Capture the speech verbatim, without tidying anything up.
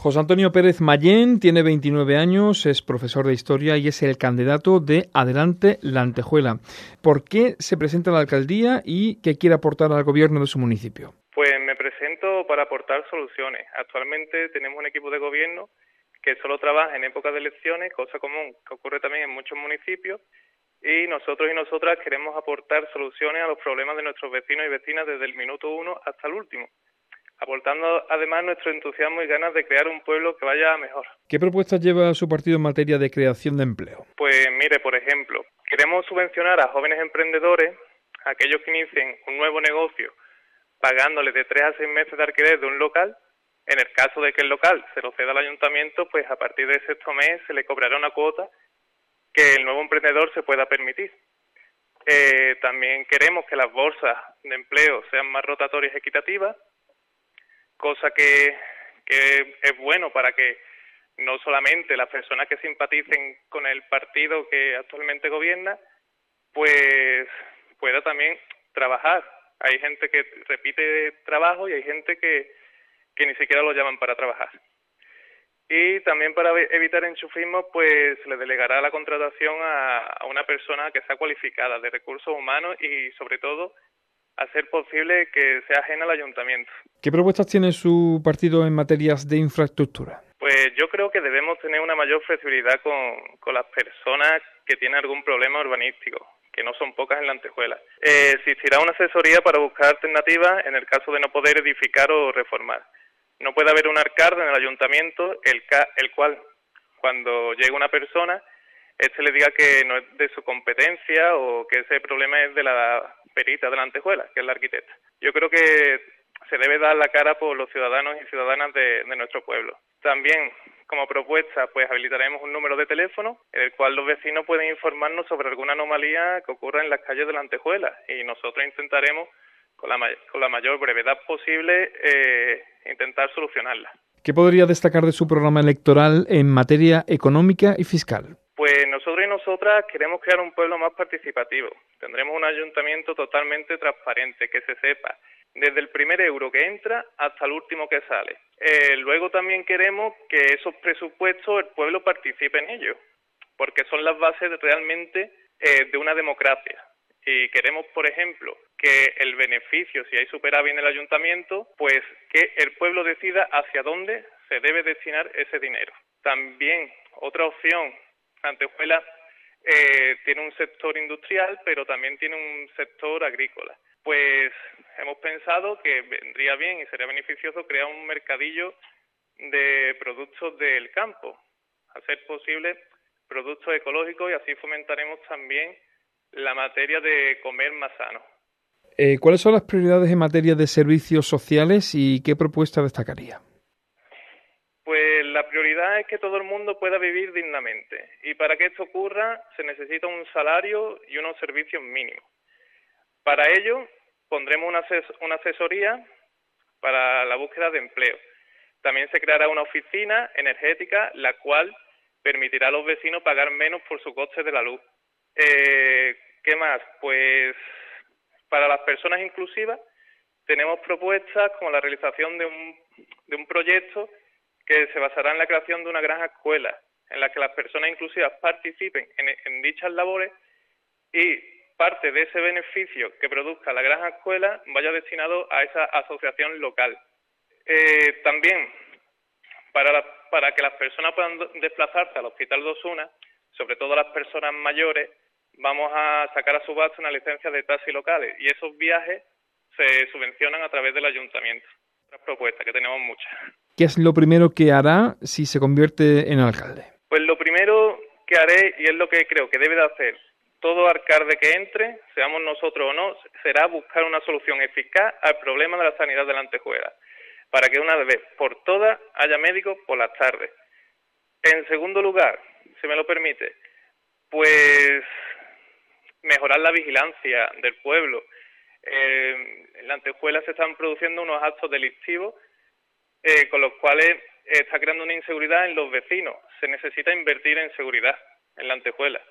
José Antonio Pérez Mayén tiene veintinueve años, es profesor de Historia y es el candidato de Adelante la Antejuela. ¿Por qué se presenta a la alcaldía y qué quiere aportar al gobierno de su municipio? Pues me presento para aportar soluciones. Actualmente tenemos un equipo de gobierno que solo trabaja en época de elecciones, cosa común que ocurre también en muchos municipios, y nosotros y nosotras queremos aportar soluciones a los problemas de nuestros vecinos y vecinas desde el minuto uno hasta el último, aportando además nuestro entusiasmo y ganas de crear un pueblo que vaya mejor. ¿Qué propuestas lleva su partido en materia de creación de empleo? Pues mire, por ejemplo, queremos subvencionar a jóvenes emprendedores, a aquellos que inicien un nuevo negocio, pagándoles de tres a seis meses de alquiler de un local. En el caso de que el local se lo ceda al ayuntamiento, pues a partir del sexto mes se le cobrará una cuota que el nuevo emprendedor se pueda permitir. Eh, también queremos que las bolsas de empleo sean más rotatorias y equitativas, cosa que, que es bueno para que no solamente las personas que simpaticen con el partido que actualmente gobierna, pues pueda también trabajar. Hay gente que repite trabajo y hay gente que, que ni siquiera lo llaman para trabajar. Y también para evitar enchufismo, pues se le delegará la contratación a, a una persona que sea cualificada de recursos humanos y, sobre todo, hacer posible que sea ajena al ayuntamiento. ¿Qué propuestas tiene su partido en materias de infraestructura? Pues yo creo que debemos tener una mayor flexibilidad con, con las personas que tienen algún problema urbanístico, que no son pocas en la Antejuela. Eh, existirá una asesoría para buscar alternativas en el caso de no poder edificar o reformar. No puede haber un alcalde en el ayuntamiento el, ca- el cual, cuando llegue una persona, este le diga que no es de su competencia o que ese problema es de la perita de la Antejuela, que es la arquitecta. Yo creo que se debe dar la cara por los ciudadanos y ciudadanas de, de nuestro pueblo. También, como propuesta, pues habilitaremos un número de teléfono en el cual los vecinos pueden informarnos sobre alguna anomalía que ocurra en las calles de la Antejuela y nosotros intentaremos, con la, may- con la mayor brevedad posible, eh, intentar solucionarla. ¿Qué podría destacar de su programa electoral en materia económica y fiscal? Pues nosotros y nosotras queremos crear un pueblo más participativo. Tendremos un ayuntamiento totalmente transparente, que se sepa desde el primer euro que entra hasta el último que sale. Eh, luego también queremos que esos presupuestos el pueblo participe en ellos, porque son las bases de, realmente eh, de una democracia. Y queremos, por ejemplo, que el beneficio, si hay superávit en el ayuntamiento, pues que el pueblo decida hacia dónde se debe destinar ese dinero. También otra opción, Antejuela eh, tiene un sector industrial, pero también tiene un sector agrícola. Pues hemos pensado que vendría bien y sería beneficioso crear un mercadillo de productos del campo, hacer posible productos ecológicos y así fomentaremos también la materia de comer más sano. Eh, ¿Cuáles son las prioridades en materia de servicios sociales y qué propuesta destacaría? Pues la prioridad es que todo el mundo pueda vivir dignamente y para que esto ocurra se necesita un salario y unos servicios mínimos. Para ello pondremos una, ases- una asesoría para la búsqueda de empleo. También se creará una oficina energética la cual permitirá a los vecinos pagar menos por su coste de la luz. Eh, ¿Qué más? Pues para las personas inclusivas tenemos propuestas como la realización de un, de un proyecto que se basará en la creación de una granja escuela en la que las personas inclusivas participen en, en dichas labores y parte de ese beneficio que produzca la granja escuela vaya destinado a esa asociación local. Eh, también para, la, para que las personas puedan desplazarse al Hospital de Osuna, sobre todo las personas mayores, vamos a sacar a subasta una licencia de taxis locales y esos viajes se subvencionan a través del ayuntamiento. Otras propuestas, que tenemos muchas. ¿Qué es lo primero que hará si se convierte en alcalde? Pues lo primero que haré, y es lo que creo que debe de hacer todo alcalde que entre, seamos nosotros o no, será buscar una solución eficaz al problema de la sanidad de la Antejuela, para que una vez por todas haya médicos por las tardes. En segundo lugar, si me lo permite, pues mejorar la vigilancia del pueblo. Eh, en la Antejuela se están produciendo unos actos delictivos eh, con los cuales eh, está creando una inseguridad en los vecinos. Se necesita invertir en seguridad en la Antejuela.